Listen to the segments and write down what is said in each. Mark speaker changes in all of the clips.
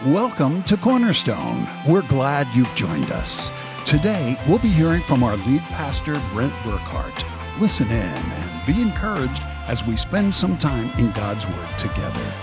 Speaker 1: Welcome to Cornerstone. We're glad you've joined us. Today, we'll be hearing from our lead pastor, Brent Burkhart. Listen in and be encouraged as we spend some time in God's Word together.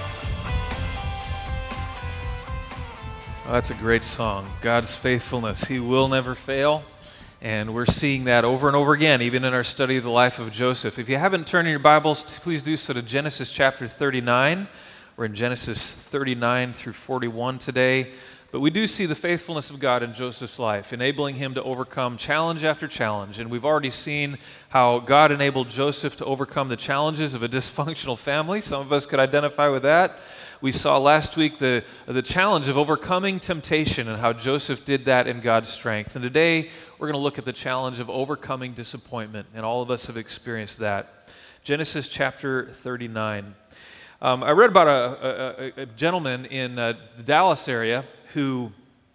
Speaker 2: Oh, that's a great song, God's faithfulness. He will never fail. And we're seeing that over and over again, even in our study of the life of Joseph. If you haven't turned in your Bibles, please do so to Genesis chapter 39. We're in Genesis 39 through 41 today. But we do see the faithfulness of God in Joseph's life, enabling him to overcome challenge after challenge. And we've already seen how God enabled Joseph to overcome the challenges of a dysfunctional family. Some of us could identify with that. We saw last week the challenge of overcoming temptation and how Joseph did that in God's strength. And today, we're going to look at the challenge of overcoming disappointment. And all of us have experienced that. Genesis chapter 39. I read about a gentleman in the Dallas area who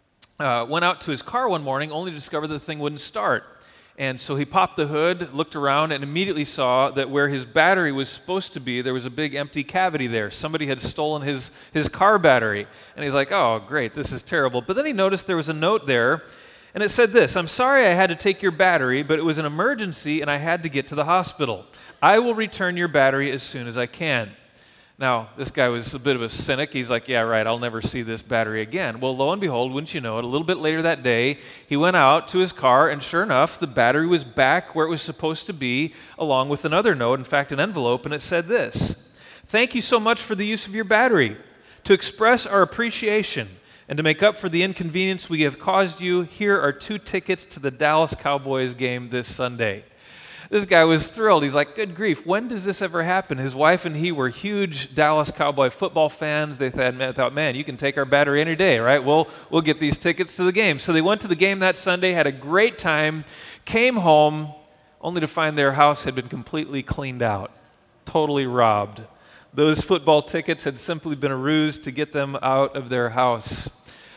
Speaker 2: went out to his car one morning only to discover that the thing wouldn't start. And so he popped the hood, looked around, and immediately saw that where his battery was supposed to be, there was a big empty cavity there. Somebody had stolen his car battery. And he's like, oh, great, this is terrible. But then he noticed there was a note there, and it said this: I'm sorry I had to take your battery, but it was an emergency and I had to get to the hospital. I will return your battery as soon as I can. Now, this guy was a bit of a cynic. He's like, yeah, right, I'll never see this battery again. Well, lo and behold, wouldn't you know it, a little bit later that day, he went out to his car, and sure enough, the battery was back where it was supposed to be, along with another note, in fact, an envelope, and it said this: thank you so much for the use of your battery. To express our appreciation and to make up for the inconvenience we have caused you, here are 2 tickets to the Dallas Cowboys game this Sunday. This guy was thrilled. He's like, good grief, when does this ever happen? His wife and he were huge Dallas Cowboy football fans. They thought, man, you can take our battery any day, right? We'll get these tickets to the game. So they went to the game that Sunday, had a great time, came home, only to find their house had been completely cleaned out, totally robbed. Those football tickets had simply been a ruse to get them out of their house.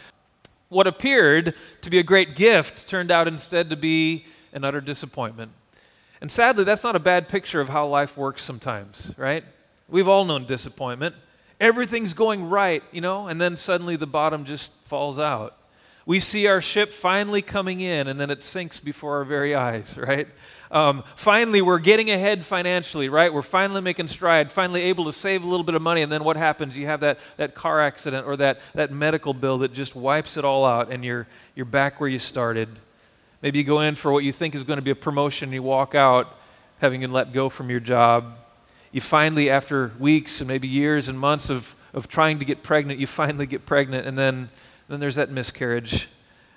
Speaker 2: What appeared to be a great gift turned out instead to be an utter disappointment. And sadly, that's not a bad picture of how life works sometimes, right? We've all known disappointment. Everything's going right, and then suddenly the bottom just falls out. We see our ship finally coming in, and then it sinks before our very eyes, right? Finally, we're getting ahead financially, right? We're finally making stride, finally able to save a little bit of money, and then what happens? You have that car accident or that medical bill that just wipes it all out, and you're back where you started. Maybe you go in for what you think is going to be a promotion, and you walk out having been let go from your job. You finally, after weeks and maybe years and months of trying to get pregnant, you finally get pregnant, and then there's that miscarriage.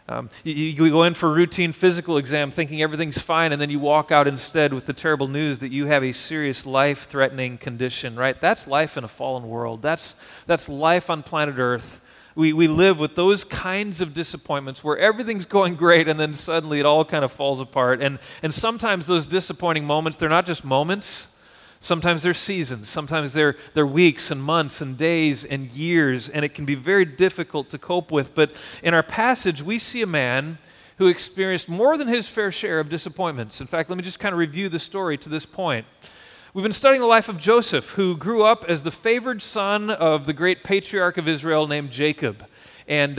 Speaker 2: You go in for a routine physical exam thinking everything's fine, and then you walk out instead with the terrible news that you have a serious life-threatening condition, right? That's life in a fallen world. That's life on planet Earth. We live with those kinds of disappointments where everything's going great and then suddenly it all kind of falls apart. And sometimes those disappointing moments, they're not just moments. Sometimes they're seasons. Sometimes they're weeks and months and days and years, and it can be very difficult to cope with. But in our passage, we see a man who experienced more than his fair share of disappointments. In fact, let me just kind of review the story to this point. We've been studying the life of Joseph, who grew up as the favored son of the great patriarch of Israel named Jacob. And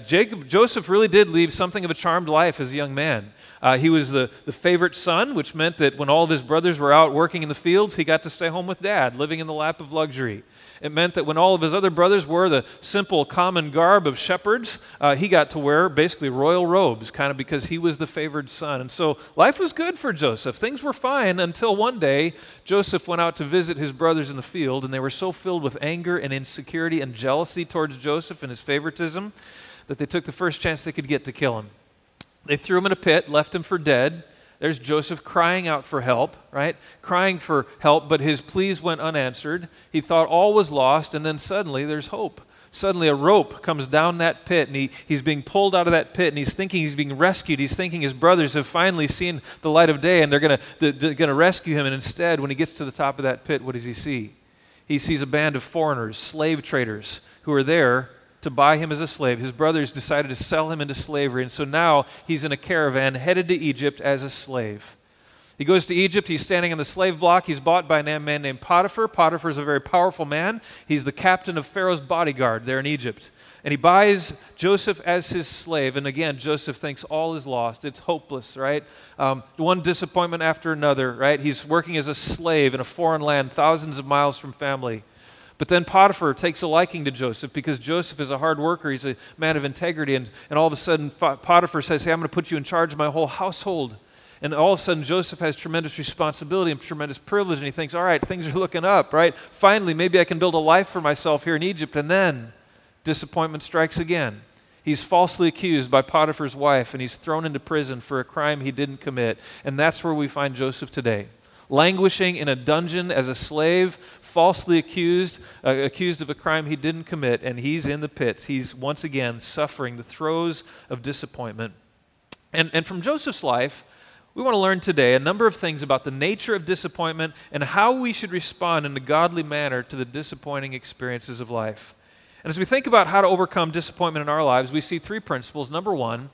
Speaker 2: Joseph really did lead something of a charmed life as a young man. He was the favorite son, which meant that when all of his brothers were out working in the fields, he got to stay home with dad, living in the lap of luxury. It meant that when all of his other brothers wore the simple, common garb of shepherds, he got to wear basically royal robes, kind of because he was the favored son. And so life was good for Joseph. Things were fine until one day Joseph went out to visit his brothers in the field, and they were so filled with anger and insecurity and jealousy towards Joseph and his favoritism that they took the first chance they could get to kill him. They threw him in a pit, left him for dead. There's Joseph crying out for help, right? Crying for help, but his pleas went unanswered. He thought all was lost, and then suddenly there's hope. Suddenly a rope comes down that pit, and he's being pulled out of that pit, and he's thinking he's being rescued. He's thinking his brothers have finally seen the light of day, and they're gonna rescue him. And instead, when he gets to the top of that pit, what does he see? He sees a band of foreigners, slave traders, who are there to buy him as a slave. His brothers decided to sell him into slavery, and so now he's in a caravan headed to Egypt as a slave. He goes to Egypt. He's standing on the slave block. He's bought by a man named Potiphar. Potiphar is a very powerful man. He's the captain of Pharaoh's bodyguard there in Egypt. And he buys Joseph as his slave. And again, Joseph thinks all is lost. It's hopeless, right? One disappointment after another, right? He's working as a slave in a foreign land, thousands of miles from family. But then Potiphar takes a liking to Joseph because Joseph is a hard worker. He's a man of integrity. And all of a sudden, Potiphar says, hey, I'm going to put you in charge of my whole household. And all of a sudden, Joseph has tremendous responsibility and tremendous privilege, and he thinks, all right, things are looking up, right? Finally, maybe I can build a life for myself here in Egypt. And then disappointment strikes again. He's falsely accused by Potiphar's wife, and he's thrown into prison for a crime he didn't commit. And that's where we find Joseph today, languishing in a dungeon as a slave, falsely accused of a crime he didn't commit, and he's in the pits. He's once again suffering the throes of disappointment. And from Joseph's life, we want to learn today a number of things about the nature of disappointment and how we should respond in a godly manner to the disappointing experiences of life. And as we think about how to overcome disappointment in our lives, we see three principles. Number one,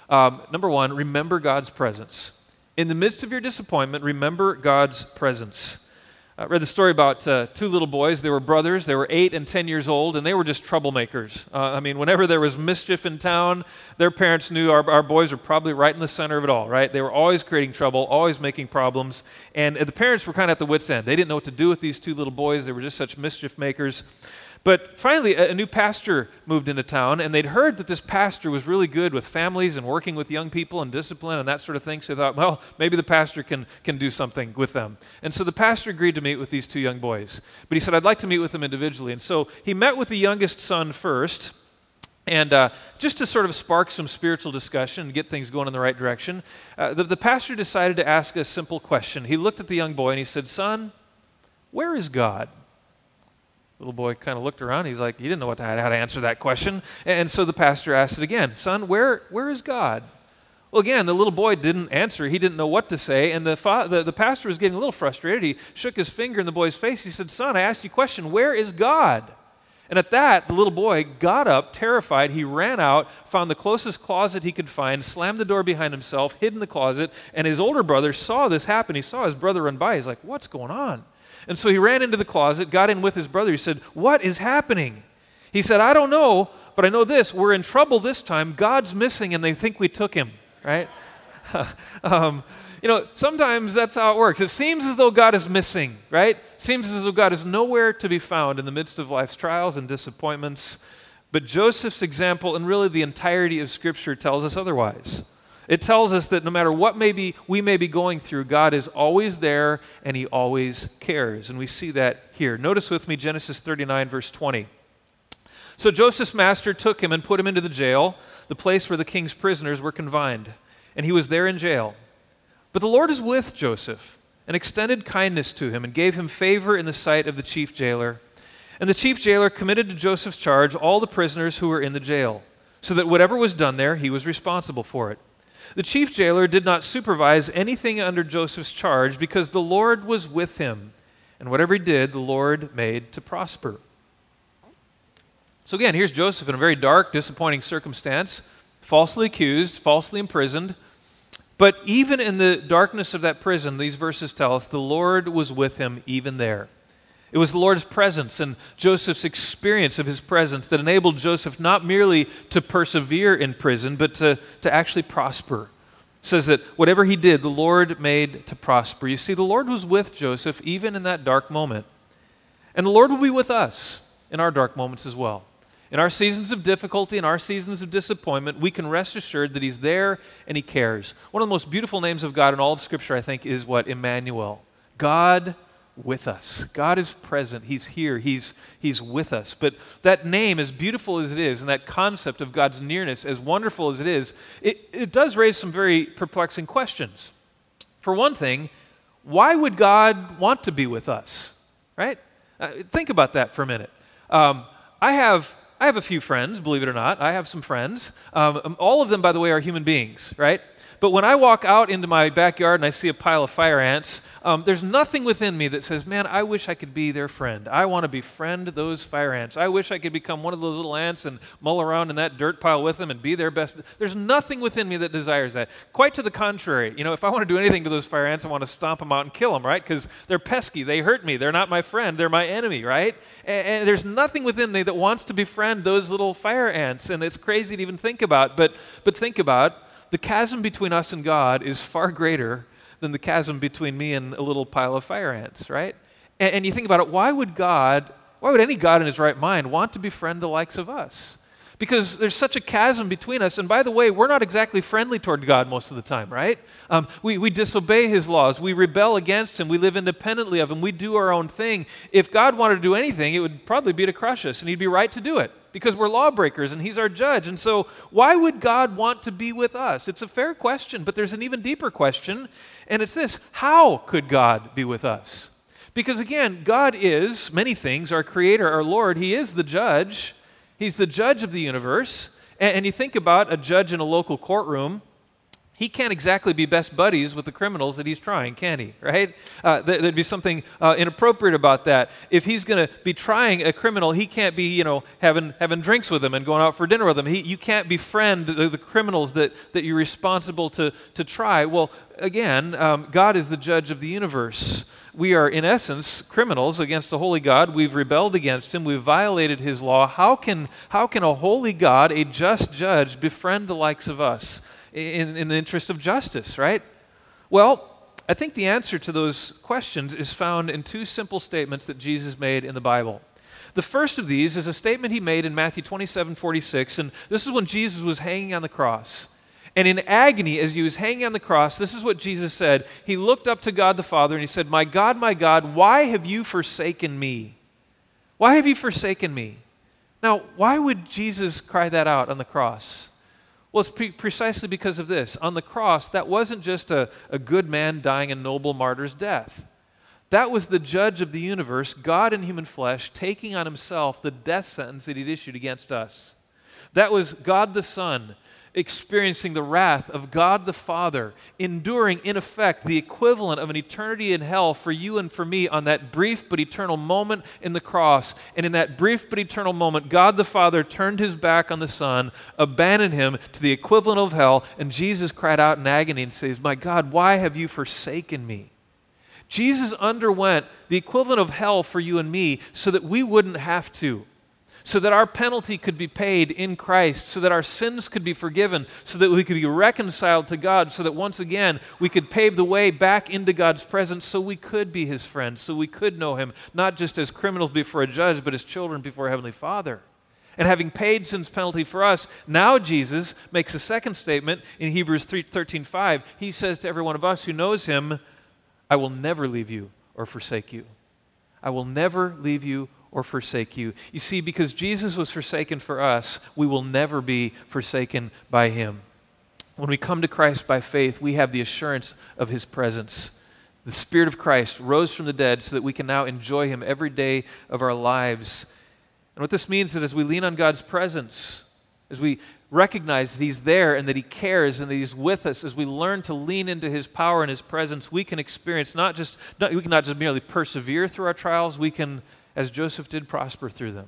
Speaker 2: remember God's presence. In the midst of your disappointment, remember God's presence. I read the story about two little boys. They were brothers. They were 8 and 10 years old, and they were just troublemakers. Whenever there was mischief in town, their parents knew our boys were probably right in the center of it all, right? They were always creating trouble, always making problems, and the parents were kind of at the wit's end. They didn't know what to do with these two little boys. They were just such mischief makers. But finally, a new pastor moved into town, and they'd heard that this pastor was really good with families and working with young people and discipline and that sort of thing. So they thought, well, maybe the pastor can do something with them. And so the pastor agreed to meet with these two young boys. But he said, I'd like to meet with them individually. And so he met with the youngest son first, and just to sort of spark some spiritual discussion and get things going in the right direction, the pastor decided to ask a simple question. He looked at the young boy and he said, son, where is God? Little boy kind of looked around. He's like, he didn't know how to answer that question. And so the pastor asked it again. Son, where is God? Well, again, the little boy didn't answer. He didn't know what to say. And the pastor was getting a little frustrated. He shook his finger in the boy's face. He said, son, I asked you a question. Where is God? And at that, the little boy got up, terrified. He ran out, found the closest closet he could find, slammed the door behind himself, hid in the closet. And his older brother saw this happen. He saw his brother run by. He's like, what's going on? And so he ran into the closet, got in with his brother. He said, what is happening? He said, I don't know, but I know this. We're in trouble this time. God's missing, and they think we took him, right? Sometimes that's how it works. It seems as though God is missing, right? It seems as though God is nowhere to be found in the midst of life's trials and disappointments. But Joseph's example, and really the entirety of Scripture, tells us otherwise. It tells us that no matter what we may be going through, God is always there and He always cares. And we see that here. Notice with me Genesis 39, verse 20. So Joseph's master took him and put him into the jail, the place where the king's prisoners were confined. And he was there in jail. But the Lord is with Joseph and extended kindness to him and gave him favor in the sight of the chief jailer. And the chief jailer committed to Joseph's charge all the prisoners who were in the jail, so that whatever was done there, he was responsible for it. The chief jailer did not supervise anything under Joseph's charge because the Lord was with him, and whatever he did, the Lord made to prosper. So again, here's Joseph in a very dark, disappointing circumstance, falsely accused, falsely imprisoned. But even in the darkness of that prison, these verses tell us the Lord was with him even there. It was the Lord's presence and Joseph's experience of His presence that enabled Joseph not merely to persevere in prison, but to actually prosper. It says that whatever he did, the Lord made to prosper. You see, the Lord was with Joseph even in that dark moment. And the Lord will be with us in our dark moments as well. In our seasons of difficulty, in our seasons of disappointment, we can rest assured that He's there and He cares. One of the most beautiful names of God in all of Scripture, I think, is what? Emmanuel. God with us. God is present. He's here. He's with us. But that name, as beautiful as it is, and that concept of God's nearness, as wonderful as it is, it does raise some very perplexing questions. For one thing, why would God want to be with us? Right? Think about that for a minute. I have I have a few friends, believe it or not. I have some friends. All of them, by the way, are human beings, right? But when I walk out into my backyard and I see a pile of fire ants, there's nothing within me that says, man, I wish I could be their friend. I want to befriend those fire ants. I wish I could become one of those little ants and mull around in that dirt pile with them and be their best. There's nothing within me that desires that. Quite to the contrary. If I want to do anything to those fire ants, I want to stomp them out and kill them, right? Because they're pesky. They hurt me. They're not my friend. They're my enemy, right? And there's nothing within me that wants to befriend those little fire ants. And it's crazy to even think about. But think about the chasm between us and God is far greater than the chasm between me and a little pile of fire ants, right? And you think about it, why would any God in his right mind want to befriend the likes of us? Because there's such a chasm between us. And by the way, we're not exactly friendly toward God most of the time, right? We disobey his laws. We rebel against him. We live independently of him. We do our own thing. If God wanted to do anything, it would probably be to crush us, and he'd be right to do it because we're lawbreakers and he's our judge. And so why would God want to be with us? It's a fair question, but there's an even deeper question, and it's this: how could God be with us? Because again, God is many things, our creator, our Lord. He is the judge. He's the judge of the universe. And you think about a judge in a local courtroom, he can't exactly be best buddies with the criminals that he's trying, can he? Right? There'd be something inappropriate about that. If he's going to be trying a criminal, he can't be, having drinks with them and going out for dinner with them. You can't befriend the criminals that you're responsible to try. Well, again, God is the judge of the universe. We are, in essence, criminals against a holy God. We've rebelled against him. We've violated his law. How can a holy God, a just judge, befriend the likes of us in the interest of justice, right? Well, I think the answer to those questions is found in two simple statements that Jesus made in the Bible. The first of these is a statement he made in Matthew 27:46, and this is when Jesus was hanging on the cross. And in agony, as he was hanging on the cross, this is what Jesus said. He looked up to God the Father and he said, my God, why have you forsaken me? Why have you forsaken me? Now, why would Jesus cry that out on the cross? Well, it's precisely because of this. On the cross, that wasn't just a good man dying a noble martyr's death. That was the judge of the universe, God in human flesh, taking on himself the death sentence that he'd issued against us. That was God the Son experiencing the wrath of God the Father, enduring, in effect, the equivalent of an eternity in hell for you and for me on that brief but eternal moment in the cross. And in that brief but eternal moment, God the Father turned his back on the Son, abandoned him to the equivalent of hell, and Jesus cried out in agony and says, my God, why have you forsaken me? Jesus underwent the equivalent of hell for you and me so that we wouldn't have to. So that our penalty could be paid in Christ, so that our sins could be forgiven, so that we could be reconciled to God, so that once again we could pave the way back into God's presence so we could be his friends, so we could know him, not just as criminals before a judge, but as children before a heavenly Father. And having paid sin's penalty for us, now Jesus makes a second statement in Hebrews 13:5. He says to every one of us who knows him, I will never leave you or forsake you. I will never leave you or forsake you. You see, because Jesus was forsaken for us, we will never be forsaken by him. When we come to Christ by faith, we have the assurance of his presence. The Spirit of Christ rose from the dead so that we can now enjoy him every day of our lives. And what this means is that as we lean on God's presence, as we recognize that he's there and that he cares and that he's with us, as we learn to lean into his power and his presence, we can experience we can not just merely persevere through our trials, we can, as Joseph did, prosper through them.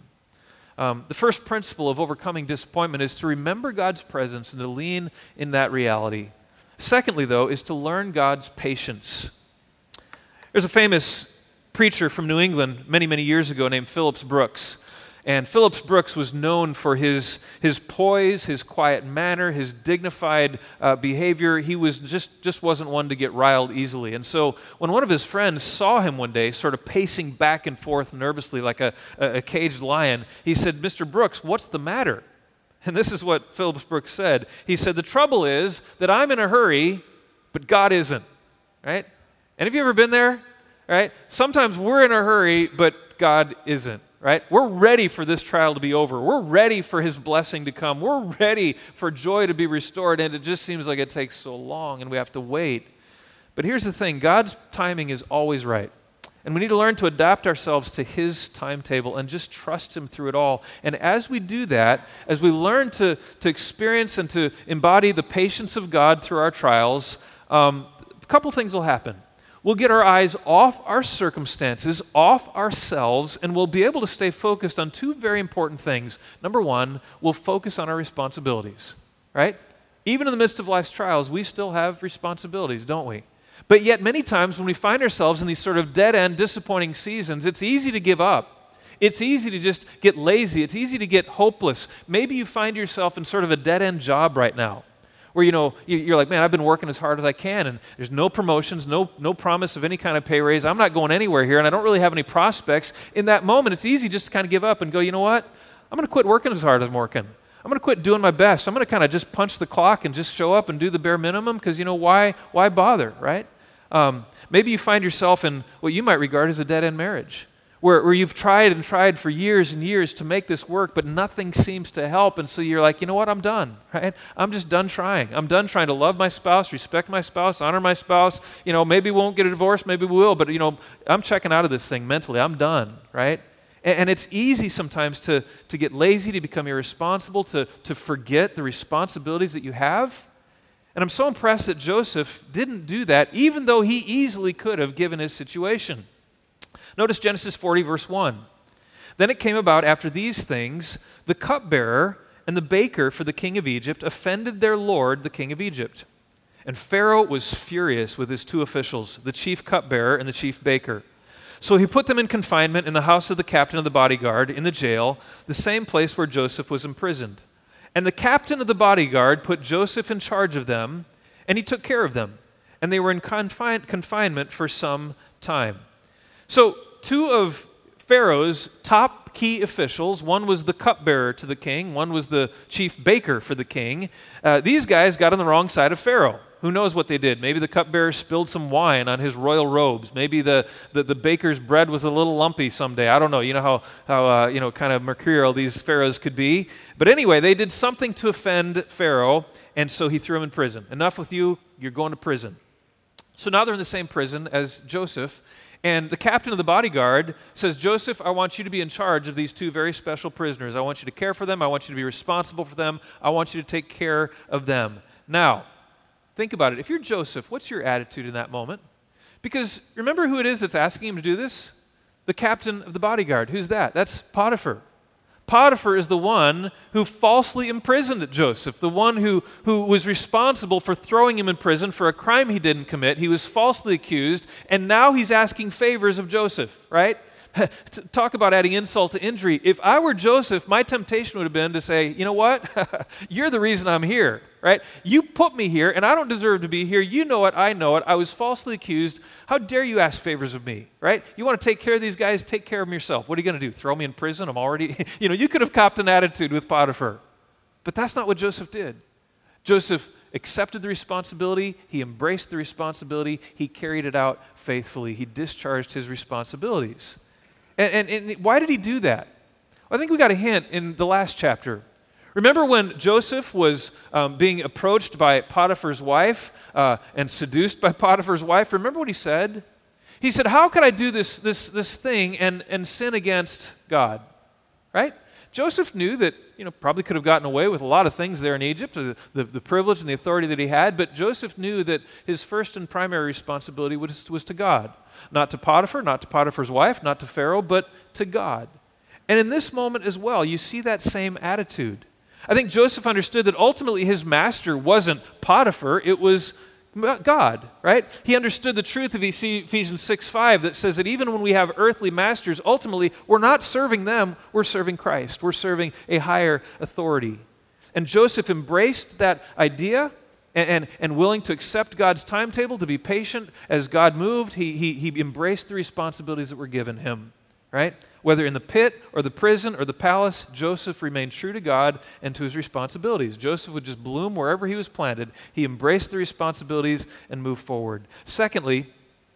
Speaker 2: The first principle of overcoming disappointment is to remember God's presence and to lean in that reality. Secondly, though, is to learn God's patience. There's a famous preacher from New England many, many years ago named Phillips Brooks. And Phillips Brooks was known for his poise, his quiet manner, his dignified behavior. He was just wasn't one to get riled easily. And so when one of his friends saw him one day sort of pacing back and forth nervously like a caged lion, he said, Mr. Brooks, what's the matter? And this is what Phillips Brooks said. He said, the trouble is that I'm in a hurry, but God isn't. Right? Any of you ever been there? Right? Sometimes we're in a hurry, but God isn't. Right? We're ready for this trial to be over. We're ready for his blessing to come. We're ready for joy to be restored, and it just seems like it takes so long and we have to wait. But here's the thing, God's timing is always right. And we need to learn to adapt ourselves to His timetable and just trust Him through it all. And as we do that, as we learn to experience and to embody the patience of God through our trials, a couple things will happen. We'll get our eyes off our circumstances, off ourselves, and we'll be able to stay focused on two very important things. Number one, we'll focus on our responsibilities, right? Even in the midst of life's trials, we still have responsibilities, don't we? But yet many times when we find ourselves in these sort of dead-end, disappointing seasons, it's easy to give up. It's easy to just get lazy. It's easy to get hopeless. Maybe you find yourself in sort of a dead-end job right now where, you're like, man, I've been working as hard as I can, and there's no promotions, no promise of any kind of pay raise. I'm not going anywhere here, and I don't really have any prospects. In that moment, it's easy just to kind of give up and go, you know what? I'm going to quit working as hard as I'm working. I'm going to quit doing my best. I'm going to kind of just punch the clock and just show up and do the bare minimum because, why bother, right? Maybe you find yourself in what you might regard as a dead-end marriage where you've tried and tried for years and years to make this work, but nothing seems to help. And so you're like, you know what? I'm done, right? I'm just done trying. I'm done trying to love my spouse, respect my spouse, honor my spouse. Maybe we won't get a divorce, maybe we will, but, I'm checking out of this thing mentally. I'm done, right? And it's easy sometimes to get lazy, to become irresponsible, to forget the responsibilities that you have. And I'm so impressed that Joseph didn't do that, even though he easily could have given his situation. Notice Genesis 40, verse 1. Then it came about after these things, the cupbearer and the baker for the king of Egypt offended their lord, the king of Egypt. And Pharaoh was furious with his two officials, the chief cupbearer and the chief baker. So he put them in confinement in the house of the captain of the bodyguard in the jail, the same place where Joseph was imprisoned. And the captain of the bodyguard put Joseph in charge of them, and he took care of them. And they were in confinement for some time. So two of Pharaoh's top key officials, one was the cupbearer to the king, one was the chief baker for the king. These guys got on the wrong side of Pharaoh. Who knows what they did? Maybe the cupbearer spilled some wine on his royal robes. Maybe the baker's bread was a little lumpy someday. I don't know. You know how kind of mercurial these pharaohs could be. But anyway, they did something to offend Pharaoh, and so he threw him in prison. Enough with you. You're going to prison. So now they're in the same prison as Joseph, and the captain of the bodyguard says, Joseph, I want you to be in charge of these two very special prisoners. I want you to care for them. I want you to be responsible for them. I want you to take care of them. Now, think about it. If you're Joseph, what's your attitude in that moment? Because remember who it is that's asking him to do this? The captain of the bodyguard. Who's that? That's Potiphar. Potiphar is the one who falsely imprisoned Joseph, the one who was responsible for throwing him in prison for a crime he didn't commit. He was falsely accused, and now he's asking favors of Joseph, right? Talk about adding insult to injury. If I were Joseph, my temptation would have been to say, you know what? You're the reason I'm here, right? You put me here, and I don't deserve to be here. You know it. I know it. I was falsely accused. How dare you ask favors of me, right? You want to take care of these guys? Take care of them yourself. What are you going to do? Throw me in prison? I'm already, you could have copped an attitude with Potiphar. But that's not what Joseph did. Joseph accepted the responsibility. He embraced the responsibility. He carried it out faithfully. He discharged his responsibilities. And why did he do that? I think we got a hint in the last chapter. Remember when Joseph was being approached by Potiphar's wife and seduced by Potiphar's wife? Remember what he said? He said, how could I do this thing and sin against God? Right? Joseph knew that, probably could have gotten away with a lot of things there in Egypt, the privilege and the authority that he had, but Joseph knew that his first and primary responsibility was to God. Not to Potiphar, not to Potiphar's wife, not to Pharaoh, but to God. And in this moment as well, you see that same attitude. I think Joseph understood that ultimately his master wasn't Potiphar, it was God, right? He understood the truth of Ephesians 6:5 that says that even when we have earthly masters, ultimately we're not serving them, we're serving Christ. We're serving a higher authority. And Joseph embraced that idea and willing to accept God's timetable, to be patient as God moved, he embraced the responsibilities that were given him, right? Whether in the pit or the prison or the palace, Joseph remained true to God and to his responsibilities. Joseph would just bloom wherever he was planted. He embraced the responsibilities and moved forward. Secondly,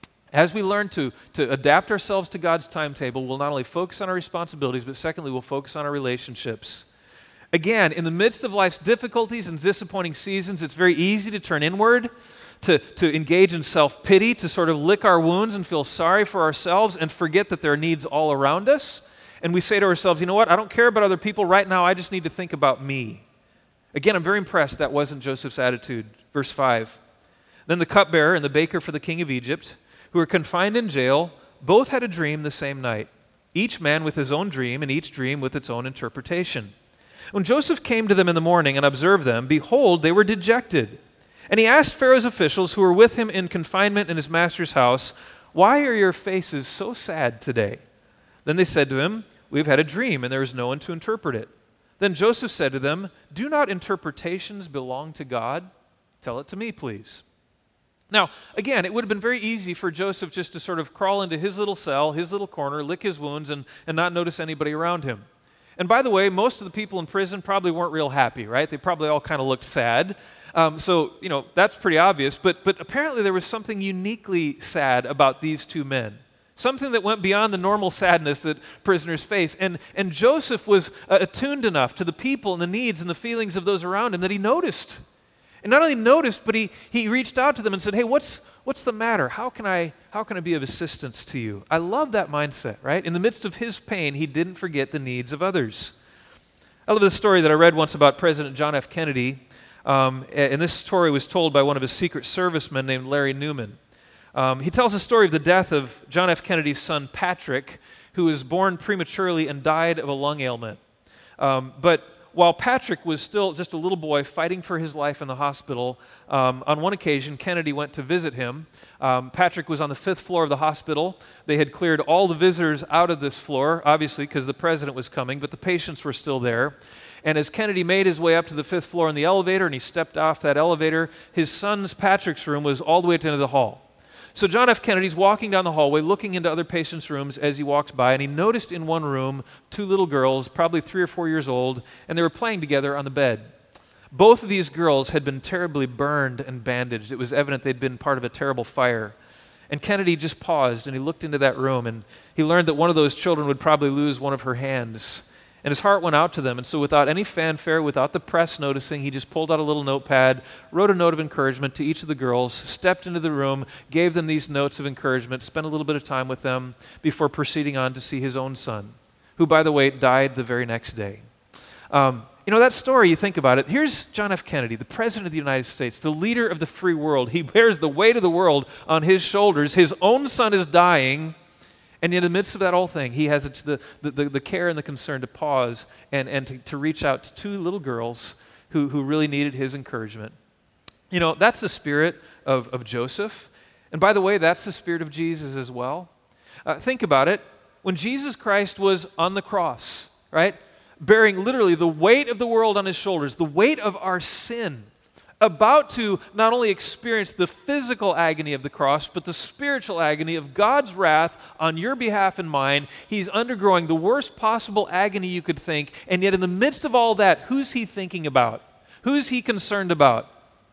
Speaker 2: as we learn to adapt ourselves to God's timetable, we'll not only focus on our responsibilities, but secondly, we'll focus on our relationships. Again, in the midst of life's difficulties and disappointing seasons, it's very easy to turn inward, to engage in self-pity, to sort of lick our wounds and feel sorry for ourselves and forget that there are needs all around us. And we say to ourselves, you know what, I don't care about other people right now, I just need to think about me. Again, I'm very impressed that wasn't Joseph's attitude. Verse 5. Then the cupbearer and the baker for the king of Egypt, who were confined in jail, both had a dream the same night, each man with his own dream, and each dream with its own interpretation. When Joseph came to them in the morning and observed them, behold, they were dejected. And he asked Pharaoh's officials who were with him in confinement in his master's house, "Why are your faces so sad today?" Then they said to him, "We have had a dream, and there is no one to interpret it." Then Joseph said to them, "Do not interpretations belong to God? Tell it to me, please." Now, again, it would have been very easy for Joseph just to sort of crawl into his little cell, his little corner, lick his wounds, and not notice anybody around him. And by the way, most of the people in prison probably weren't real happy, right? They probably all kind of looked sad. So, that's pretty obvious. But apparently there was something uniquely sad about these two men. Something that went beyond the normal sadness that prisoners face. And Joseph was attuned enough to the people and the needs and the feelings of those around him that he noticed. And not only noticed, but he reached out to them and said, "Hey, what's the matter? How can I be of assistance to you?" I love that mindset, right? In the midst of his pain, he didn't forget the needs of others. I love this story that I read once about President John F. Kennedy. And this story was told by one of his Secret Service men named Larry Newman. He tells the story of the death of John F. Kennedy's son, Patrick, who was born prematurely and died of a lung ailment. But while Patrick was still just a little boy fighting for his life in the hospital, on one occasion, Kennedy went to visit him. Patrick was on the 5th floor of the hospital. They had cleared all the visitors out of this floor, obviously because the president was coming, but the patients were still there. And as Kennedy made his way up to the 5th floor in the elevator and he stepped off that elevator, his son's Patrick's room was all the way at the end of the hall. So John F. Kennedy's walking down the hallway, looking into other patients' rooms as he walks by, and he noticed in one room 2 little girls, probably 3 or 4 years old, and they were playing together on the bed. Both of these girls had been terribly burned and bandaged. It was evident they'd been part of a terrible fire. And Kennedy just paused, and he looked into that room, and he learned that one of those children would probably lose one of her hands. And his heart went out to them, and so without any fanfare, without the press noticing, he just pulled out a little notepad, wrote a note of encouragement to each of the girls, stepped into the room, gave them these notes of encouragement, spent a little bit of time with them before proceeding on to see his own son, who, by the way, died the very next day. That story, you think about it, here's John F. Kennedy, the President of the United States, the leader of the free world. He bears the weight of the world on his shoulders. His own son is dying. And in the midst of that whole thing, he has the care and the concern to pause and to reach out to 2 little girls who really needed his encouragement. That's the spirit of Joseph. And by the way, that's the spirit of Jesus as well. Think about it. When Jesus Christ was on the cross, right, bearing literally the weight of the world on his shoulders, the weight of our sin, about to not only experience the physical agony of the cross, but the spiritual agony of God's wrath on your behalf and mine. He's undergoing the worst possible agony you could think, and yet in the midst of all that, who's he thinking about? Who's he concerned about?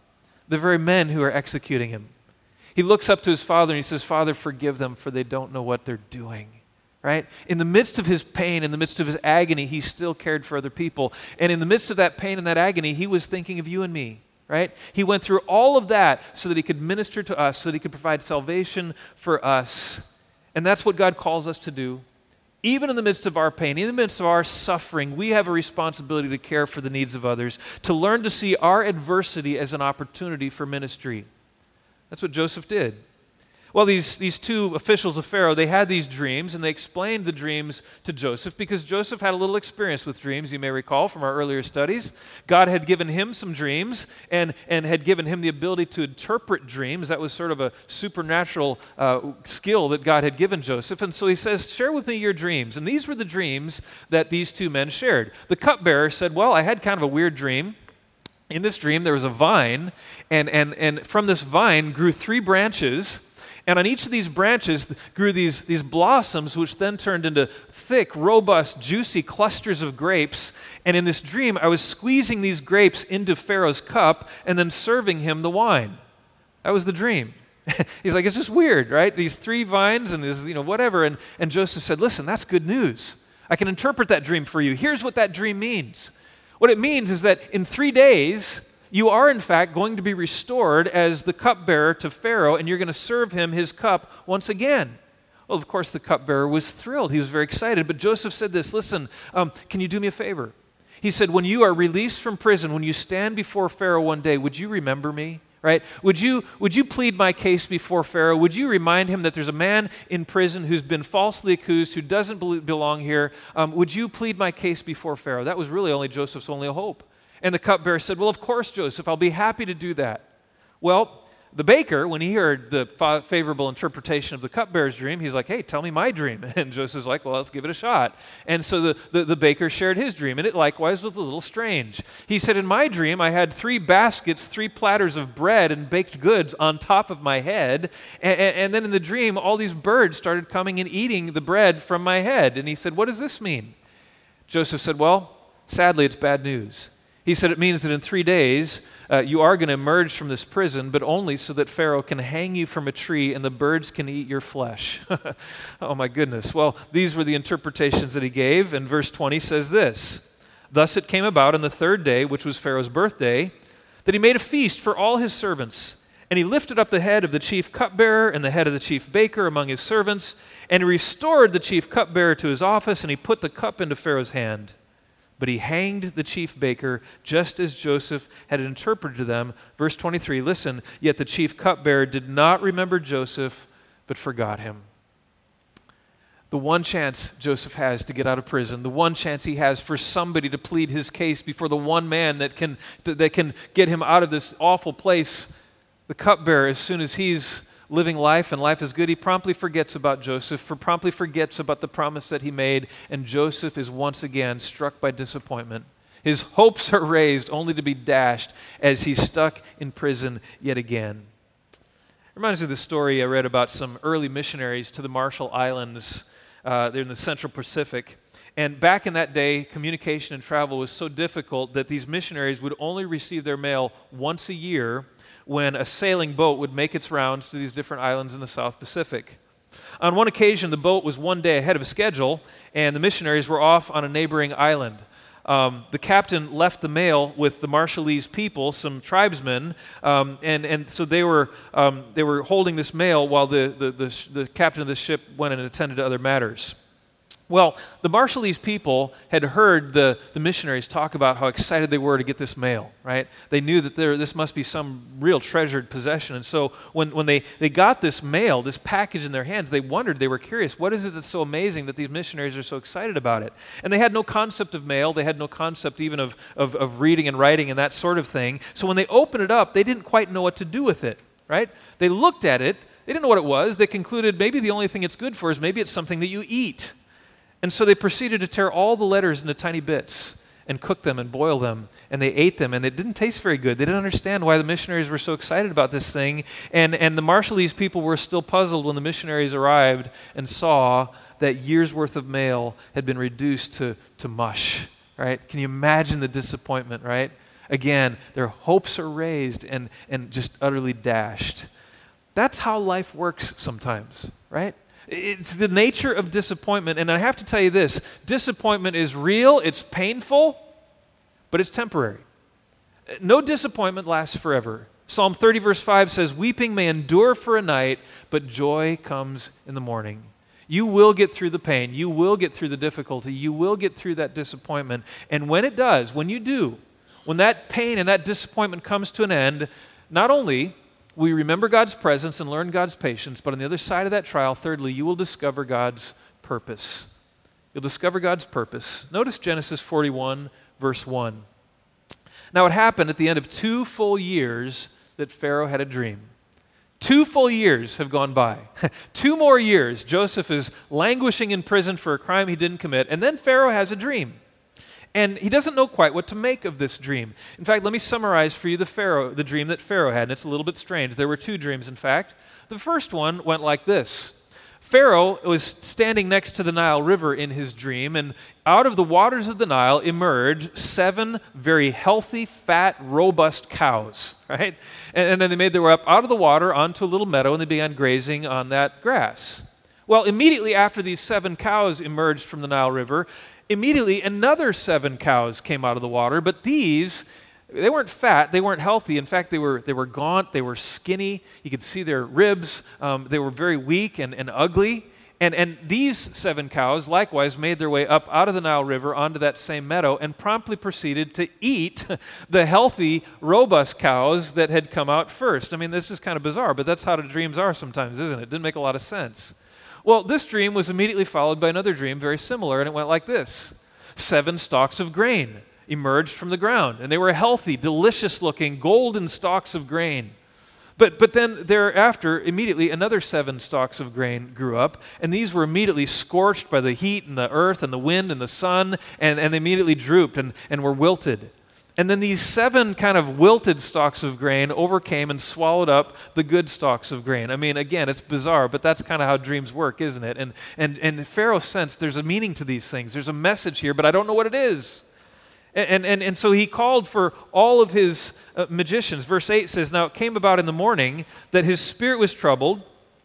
Speaker 2: The very men who are executing him. He looks up to his Father and he says, "Father, forgive them, for they don't know what they're doing." Right? In the midst of his pain, in the midst of his agony, he still cared for other people. And in the midst of that pain and that agony, he was thinking of you and me. Right? He went through all of that so that he could minister to us, so that he could provide salvation for us. And that's what God calls us to do. Even in the midst of our pain, in the midst of our suffering, we have a responsibility to care for the needs of others, to learn to see our adversity as an opportunity for ministry. That's what Joseph did. Well, these 2 officials of Pharaoh, they had these dreams, and they explained the dreams to Joseph because Joseph had a little experience with dreams, you may recall from our earlier studies. God had given him some dreams and had given him the ability to interpret dreams. That was sort of a supernatural skill that God had given Joseph. And so he says, "Share with me your dreams." And these were the dreams that these 2 men shared. The cupbearer said, "Well, I had kind of a weird dream. In this dream, there was a vine, and from this vine grew 3 branches. And on each of these branches grew these blossoms, which then turned into thick, robust, juicy clusters of grapes. And in this dream, I was squeezing these grapes into Pharaoh's cup and then serving him the wine." That was the dream. He's like, it's just weird, right? These 3 vines and this, whatever. And Joseph said, "Listen, that's good news. I can interpret that dream for you. Here's what that dream means. What it means is that in 3 days, you are in fact going to be restored as the cupbearer to Pharaoh, and you're going to serve him his cup once again. Well, of course, the cupbearer was thrilled. He was very excited. But Joseph said this, listen, can you do me a favor? He said, when you are released from prison, when you stand before Pharaoh one day, would you remember me? Right? Would you plead my case before Pharaoh? Would you remind him that there's a man in prison who's been falsely accused, who doesn't belong here? Would you plead my case before Pharaoh? That was really only Joseph's only hope. And the cupbearer said, well, of course, Joseph, I'll be happy to do that. Well, the baker, when he heard the favorable interpretation of the cupbearer's dream, he's like, hey, tell me my dream. And Joseph's like, well, let's give it a shot. And so the baker shared his dream, and it likewise was a little strange. He said, in my dream, I had 3 baskets, 3 platters of bread and baked goods on top of my head. And then in the dream, all these birds started coming and eating the bread from my head. And he said, what does this mean? Joseph said, well, sadly, it's bad news. He said it means that in 3 days, you are going to emerge from this prison, but only so that Pharaoh can hang you from a tree and the birds can eat your flesh. Oh my goodness. Well, these were the interpretations that he gave, and verse 20 says this, thus it came about on the 3rd day, which was Pharaoh's birthday, that he made a feast for all his servants, and he lifted up the head of the chief cupbearer and the head of the chief baker among his servants, and he restored the chief cupbearer to his office, and he put the cup into Pharaoh's hand. But he hanged the chief baker just as Joseph had interpreted to them. Verse 23, listen, yet the chief cupbearer did not remember Joseph, but forgot him. The one chance Joseph has to get out of prison, the one chance he has for somebody to plead his case before the one man that can get him out of this awful place, the cupbearer, as soon as he's living life and life is good, he promptly forgets about Joseph, promptly forgets about the promise that he made, and Joseph is once again struck by disappointment. His hopes are raised only to be dashed as he's stuck in prison yet again. It reminds me of the story I read about some early missionaries to the Marshall Islands. They're in the Central Pacific. And back in that day, communication and travel was so difficult that these missionaries would only receive their mail once a year when a sailing boat would make its rounds to these different islands in the South Pacific. On one occasion, the boat was one day ahead of schedule, and the missionaries were off on a neighboring island. The captain left the mail with the Marshallese people, some tribesmen, and so they were holding this mail while the captain of the ship went and attended to other matters. Well, the Marshallese people had heard the missionaries talk about how excited they were to get this mail, right? They knew that this must be some real treasured possession. And so when they got this mail, this package in their hands, they were curious, what is it that's so amazing that these missionaries are so excited about it? And they had no concept of mail. They had no concept even of reading and writing and that sort of thing. So when they opened it up, they didn't quite know what to do with it, right? They looked at it. They didn't know what it was. They concluded maybe the only thing it's good for is maybe it's something that you eat. And so they proceeded to tear all the letters into tiny bits and cook them and boil them, and they ate them, and it didn't taste very good. They didn't understand why the missionaries were so excited about this thing, and the Marshallese people were still puzzled when the missionaries arrived and saw that years' worth of mail had been reduced to mush, right? Can you imagine the disappointment, right? Again, their hopes are raised and just utterly dashed. That's how life works sometimes, right? It's the nature of disappointment, and I have to tell you this, disappointment is real, it's painful, but it's temporary. No disappointment lasts forever. Psalm 30 verse 5 says, weeping may endure for a night, but joy comes in the morning. You will get through the pain, you will get through the difficulty, you will get through that disappointment, and when it does, when you do, when that pain and that disappointment comes to an end, not only we remember God's presence and learn God's patience, but on the other side of that trial, thirdly, you will discover God's purpose. You'll discover God's purpose. Notice Genesis 41, verse 1. Now it happened at the end of 2 full years that Pharaoh had a dream. 2 full years have gone by. 2 more years, Joseph is languishing in prison for a crime he didn't commit, and then Pharaoh has a dream. And he doesn't know quite what to make of this dream. In fact, let me summarize for you the dream that Pharaoh had, and it's a little bit strange. There were 2 dreams, in fact. The first one went like this. Pharaoh was standing next to the Nile River in his dream, and out of the waters of the Nile emerged 7 very healthy, fat, robust cows, right? And then they made their way up out of the water onto a little meadow, and they began grazing on that grass. Well, immediately after these 7 cows emerged from the Nile River, immediately another 7 cows came out of the water, but these They weren't fat, they weren't healthy. In fact, they were gaunt, they were skinny. You could see their ribs. They were very weak and ugly. And these 7 cows likewise made their way up out of the Nile River onto that same meadow and promptly proceeded to eat the healthy, robust cows that had come out first. I mean, this is kind of bizarre, but that's how the dreams are sometimes, isn't it? Didn't make a lot of sense. Well, this dream was immediately followed by another dream very similar, and it went like this. 7 stalks of grain emerged from the ground, and they were healthy, delicious-looking, golden stalks of grain. But then thereafter, immediately, another 7 stalks of grain grew up, and these were immediately scorched by the heat and the earth and the wind and the sun, and they immediately drooped and were wilted. And then these 7 kind of wilted stalks of grain overcame and swallowed up the good stalks of grain. I mean, again, it's bizarre, but that's kind of how dreams work, isn't it? And Pharaoh sensed there's a meaning to these things. There's a message here, but I don't know what it is. And so he called for all of his magicians. Verse 8 says, "Now it came about in the morning that his spirit was troubled,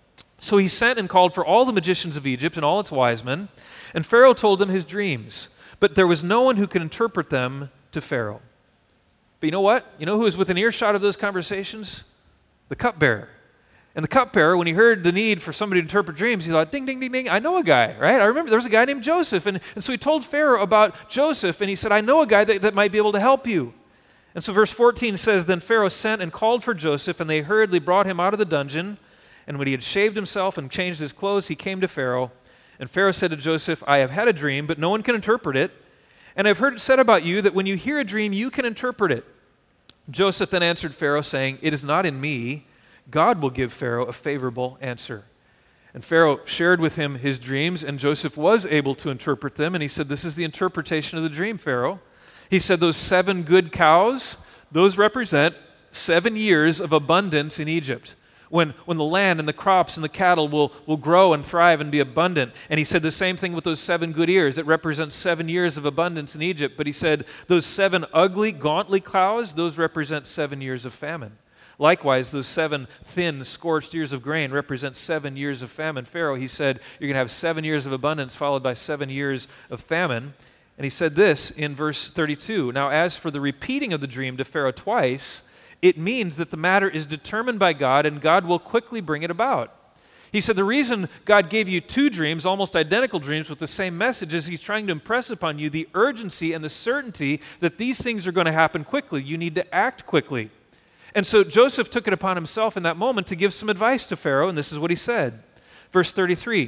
Speaker 2: so he sent and called for all the magicians of Egypt and all its wise men, and Pharaoh told them his dreams. But there was no one who could interpret them to Pharaoh." But you know what? You know who was within earshot of those conversations? The cupbearer. And the cupbearer, when he heard the need for somebody to interpret dreams, he thought, ding, ding, ding, ding, I know a guy, right? I remember there was a guy named Joseph. And so he told Pharaoh about Joseph, and he said, I know a guy that might be able to help you. And so verse 14 says, "Then Pharaoh sent and called for Joseph, and they hurriedly brought him out of the dungeon. And when he had shaved himself and changed his clothes, he came to Pharaoh. And Pharaoh said to Joseph, I have had a dream, but no one can interpret it. And I've heard it said about you that when you hear a dream, you can interpret it. Joseph then answered Pharaoh, saying, It is not in me. God will give Pharaoh a favorable answer. And Pharaoh shared with him his dreams, and Joseph was able to interpret them. And he said, This is the interpretation of the dream, Pharaoh. He said, Those 7 good cows, those represent 7 years of abundance in Egypt. When the land and the crops and the cattle will grow and thrive and be abundant. And he said the same thing with those 7 good ears. It represents 7 years of abundance in Egypt. But he said those 7 ugly, gauntly cows, those represent 7 years of famine. Likewise, those 7 thin, scorched ears of grain represent 7 years of famine. Pharaoh, he said, you're going to have 7 years of abundance followed by 7 years of famine. And he said this in verse 32. Now, as for the repeating of the dream to Pharaoh twice, it means that the matter is determined by God and God will quickly bring it about. He said the reason God gave you 2 dreams, almost identical dreams with the same message, is he's trying to impress upon you the urgency and the certainty that these things are going to happen quickly. You need to act quickly. And so Joseph took it upon himself in that moment to give some advice to Pharaoh, and this is what he said. Verse 33,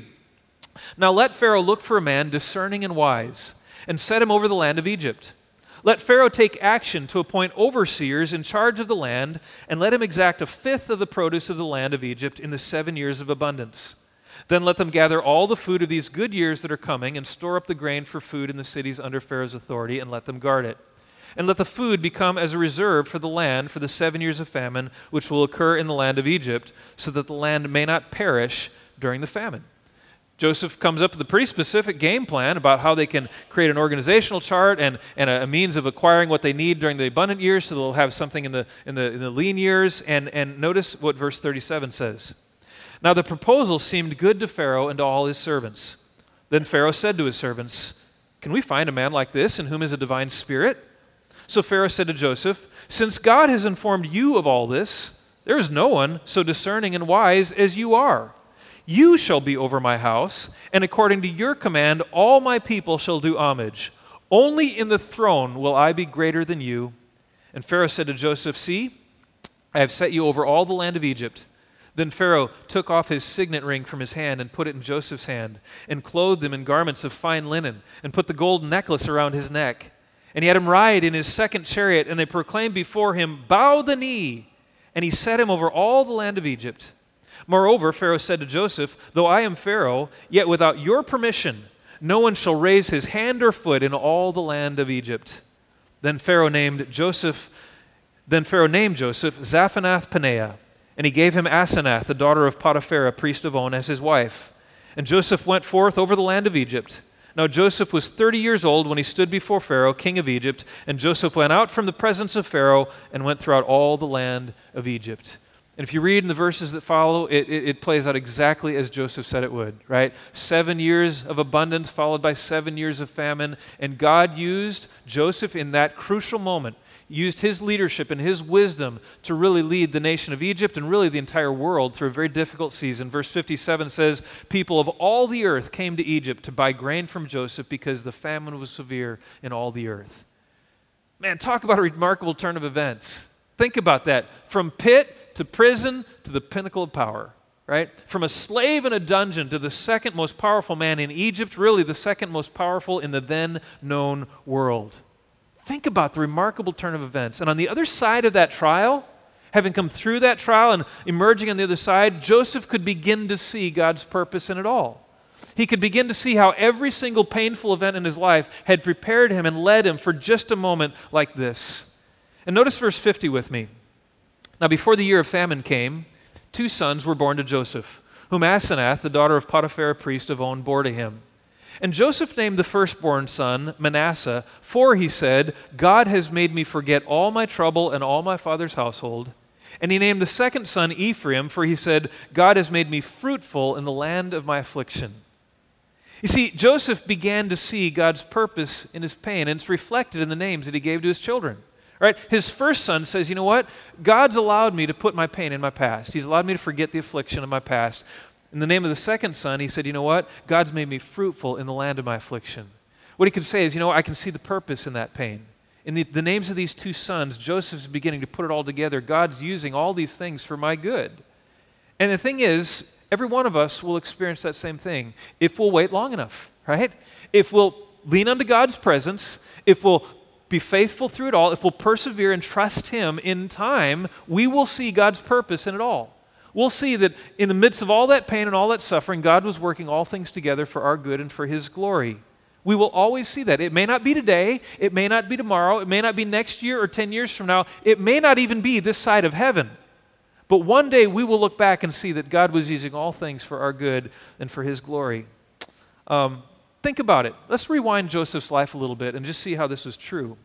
Speaker 2: Now let Pharaoh look for a man discerning and wise, and set him over the land of Egypt. Let Pharaoh take action to appoint overseers in charge of the land, and let him exact 1/5 of the produce of the land of Egypt in the 7 years of abundance. Then let them gather all the food of these good years that are coming, and store up the grain for food in the cities under Pharaoh's authority, and let them guard it. And let the food become as a reserve for the land for the 7 years of famine, which will occur in the land of Egypt, so that the land may not perish during the famine. Joseph comes up with a pretty specific game plan about how they can create an organizational chart and a means of acquiring what they need during the abundant years, so they'll have something in the lean years. And notice what verse 37 says. Now the proposal seemed good to Pharaoh and to all his servants. Then Pharaoh said to his servants, Can we find a man like this in whom is a divine spirit? So Pharaoh said to Joseph, Since God has informed you of all this, there is no one so discerning and wise as you are. You shall be over my house, and according to your command, all my people shall do homage. Only in the throne will I be greater than you. And Pharaoh said to Joseph, See, I have set you over all the land of Egypt. Then Pharaoh took off his signet ring from his hand and put it in Joseph's hand, and clothed him in garments of fine linen, and put the gold necklace around his neck. And he had him ride in his 2nd chariot, and they proclaimed before him, Bow the knee. And he set him over all the land of Egypt. Moreover, Pharaoh said to Joseph, Though I am Pharaoh, yet without your permission, no one shall raise his hand or foot in all the land of Egypt. Then Pharaoh named Joseph Zaphanath-Paneah, and he gave him Asenath, the daughter of Potiphera, priest of On, as his wife. And Joseph went forth over the land of Egypt. Now Joseph was 30 years old when he stood before Pharaoh, king of Egypt, and Joseph went out from the presence of Pharaoh and went throughout all the land of Egypt. And if you read in the verses that follow, it plays out exactly as Joseph said it would, right? 7 years of abundance followed by 7 years of famine. And God used Joseph in that crucial moment, used his leadership and his wisdom to really lead the nation of Egypt and really the entire world through a very difficult season. Verse 57 says, people of all the earth came to Egypt to buy grain from Joseph because the famine was severe in all the earth. Man, talk about a remarkable turn of events. Think about that. From pit to prison to the pinnacle of power, right? From a slave in a dungeon to the second most powerful man in Egypt, really the second most powerful in the then known world. Think about the remarkable turn of events. And on the other side of that trial, having come through that trial and emerging on the other side, Joseph could begin to see God's purpose in it all. He could begin to see how every single painful event in his life had prepared him and led him for just a moment like this. And notice verse 50 with me. Now, before the year of famine came, 2 sons were born to Joseph, whom Asenath, the daughter of Potiphar, a priest of On, bore to him. And Joseph named the firstborn son Manasseh, for he said, God has made me forget all my trouble and all my father's household. And he named the second son Ephraim, for he said, God has made me fruitful in the land of my affliction. You see, Joseph began to see God's purpose in his pain, and it's reflected in the names that he gave to his children. Right? His first son says, you know what? God's allowed me to put my pain in my past. He's allowed me to forget the affliction of my past. In the name of the second son, he said, you know what? God's made me fruitful in the land of my affliction. What he could say is, you know, I can see the purpose in that pain. In the names of these 2 sons, Joseph's beginning to put it all together. God's using all these things for my good. And the thing is, every one of us will experience that same thing if we'll wait long enough, right? If we'll lean onto God's presence, if we'll be faithful through it all, if we'll persevere and trust Him in time, we will see God's purpose in it all. We'll see that in the midst of all that pain and all that suffering, God was working all things together for our good and for His glory. We will always see that. It may not be today, it may not be tomorrow, it may not be next year or 10 years from now, it may not even be this side of heaven. But one day we will look back and see that God was using all things for our good and for His glory. Think about it. Let's rewind Joseph's life a little bit and just see how this is true.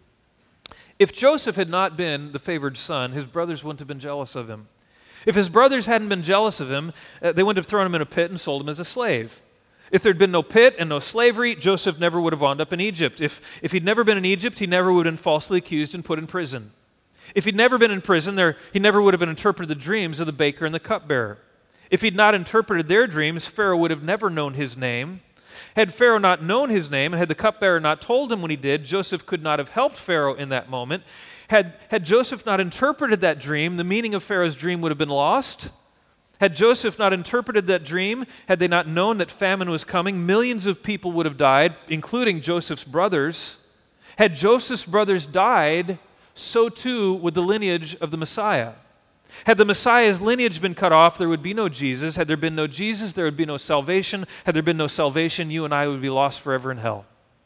Speaker 2: If Joseph had not been the favored son, his brothers wouldn't have been jealous of him. If his brothers hadn't been jealous of him, they wouldn't have thrown him in a pit and sold him as a slave. If there'd been no pit and no slavery, Joseph never would have wound up in Egypt. If he'd never been in Egypt, he never would have been falsely accused and put in prison. If he'd never been in prison, he never would have interpreted the dreams of the baker and the cupbearer. If he'd not interpreted their dreams, Pharaoh would have never known his name. Had Pharaoh not known his name, and had the cupbearer not told him when he did, Joseph could not have helped Pharaoh in that moment. Had Joseph not interpreted that dream, the meaning of Pharaoh's dream would have been lost. Had Joseph not interpreted that dream, had they not known that famine was coming, millions of people would have died, including Joseph's brothers. Had Joseph's brothers died, so too would the lineage of the Messiah. Had the Messiah's lineage been cut off, there would be no Jesus. Had there been no Jesus, there would be no salvation. Had there been no salvation, you and I would be lost forever in hell.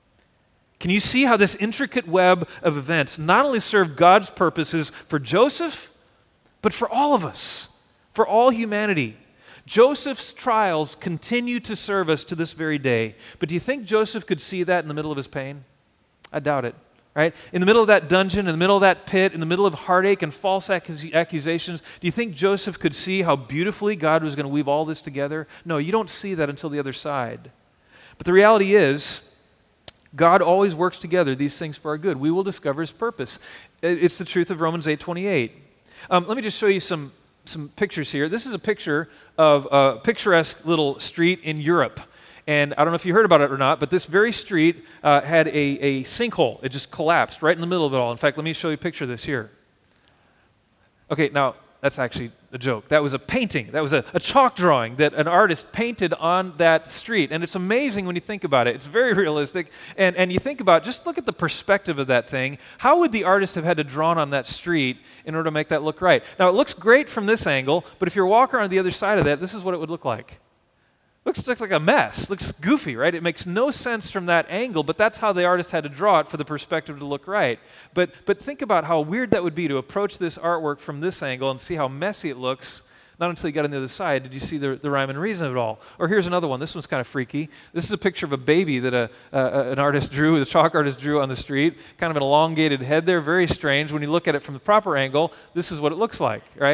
Speaker 2: Can you see how this intricate web of events not only served God's purposes for Joseph, but for all of us, for all humanity? Joseph's trials continue to serve us to this very day. But do you think Joseph could see that in the middle of his pain? I doubt it. Right? In the middle of that dungeon, in the middle of that pit, in the middle of heartache and false accusations, do you think Joseph could see how beautifully God was going to weave all this together? No, you don't see that until the other side. But the reality is, God always works together these things for our good. We will discover His purpose. It's the truth of Romans 8:28. Let me just show you some pictures here. This is a picture of a picturesque little street in Europe. And I don't know if you heard about it or not, but this very street had a sinkhole. It just collapsed right in the middle of it all. In fact, let me show you a picture of this here. Okay, now that's actually a joke. That was a painting. That was a chalk drawing that an artist painted on that street. And it's amazing when you think about it. It's very realistic. And you think about, just look at the perspective of that thing. How would the artist have had to draw on that street in order to make that look right? Now, it looks great from this angle, but if you're walking around the other side of that, this is what it would look like. Looks like a mess. Looks goofy, right? It makes no sense from that angle, but that's how the artist had to draw it for the perspective to look right. But think about how weird that would be to approach this artwork from this angle and see how messy it looks. Not until you got on the other side did you see the rhyme and reason of it all. Or here's another one. This one's kind of freaky. This is a picture of a baby that an artist drew, the chalk artist drew on the street. Kind of an elongated head there, very strange. When you look at it from the proper angle, this is what it looks like, right?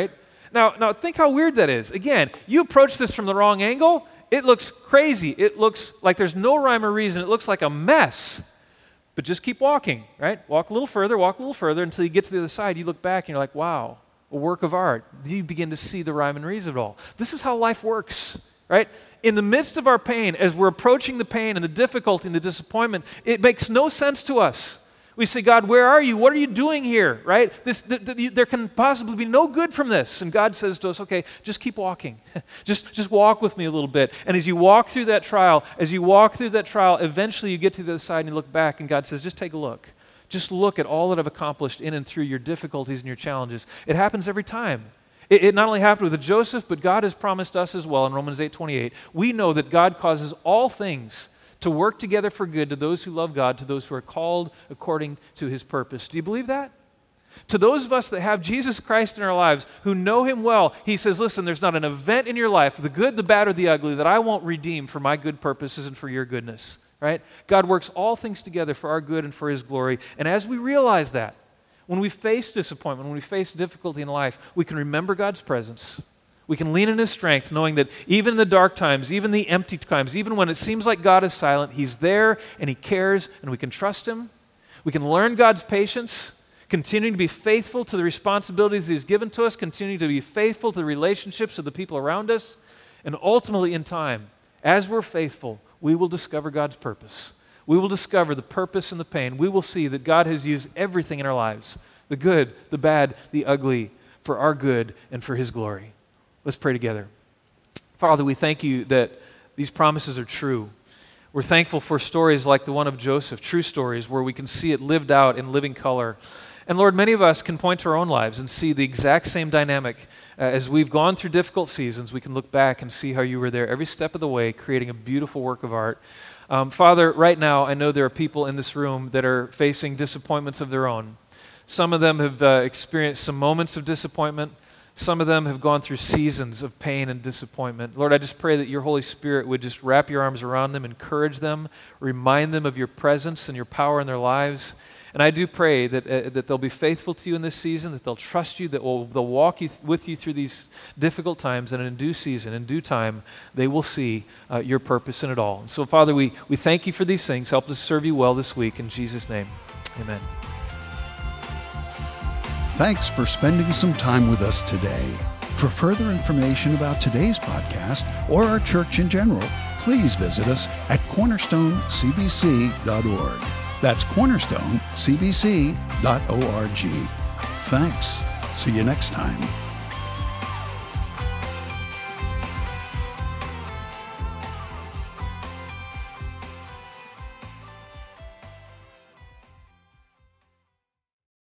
Speaker 2: Now think how weird that is. Again, you approach this from the wrong angle, it looks crazy. It looks like there's no rhyme or reason. It looks like a mess. But just keep walking, right? Walk a little further until you get to the other side. You look back and you're like, wow, a work of art. You begin to see the rhyme and reason of it all. This is how life works, right? In the midst of our pain, as we're approaching the pain and the difficulty and the disappointment, it makes no sense to us. We say, God, where are you? What are you doing here, right? There can possibly be no good from this. And God says to us, okay, just keep walking. just walk with me a little bit. And as you walk through that trial, eventually you get to the other side and you look back and God says, just take a look. Just look at all that I've accomplished in and through your difficulties and your challenges. It happens every time. It not only happened with Joseph, but God has promised us as well in Romans 8:28. We know that God causes all things to work together for good to those who love God, to those who are called according to his purpose. Do you believe that? To those of us that have Jesus Christ in our lives, who know him well, he says, listen, there's not an event in your life, the good, the bad, or the ugly, that I won't redeem for my good purposes and for your goodness, right? God works all things together for our good and for his glory. And as we realize that, when we face disappointment, when we face difficulty in life, we can remember God's presence. We can lean in his strength, knowing that even in the dark times, even the empty times, even when it seems like God is silent, he's there and he cares and we can trust him. We can learn God's patience, continuing to be faithful to the responsibilities he's given to us, continuing to be faithful to the relationships of the people around us, and ultimately in time, as we're faithful, we will discover God's purpose. We will discover the purpose and the pain. We will see that God has used everything in our lives, the good, the bad, the ugly, for our good and for his glory. Let's pray together. Father, we thank you that these promises are true. We're thankful for stories like the one of Joseph, true stories where we can see it lived out in living color. And Lord, many of us can point to our own lives and see the exact same dynamic. As we've gone through difficult seasons, we can look back and see how you were there every step of the way, creating a beautiful work of art. Father, right now, I know there are people in this room that are facing disappointments of their own. Some of them have experienced some moments of disappointment. Some of them have gone through seasons of pain and disappointment. Lord, I just pray that your Holy Spirit would just wrap your arms around them, encourage them, remind them of your presence and your power in their lives. And I do pray that they'll be faithful to you in this season, that they'll trust you, that they'll walk with you through these difficult times, and in due season, in due time, they will see your purpose in it all. And so, Father, we thank you for these things. Help us serve you well this week. In Jesus' name, amen.
Speaker 1: Thanks for spending some time with us today. For further information about today's podcast or our church in general, please visit us at cornerstonecbc.org. That's cornerstonecbc.org. Thanks. See you next time.